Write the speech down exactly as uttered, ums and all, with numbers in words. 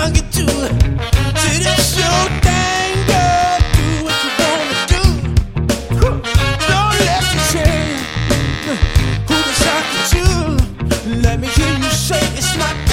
drunk you to. Said it's your thing, girl. Do what you wanna do. Don't let me tell you who decided to. Let me hear you say it's my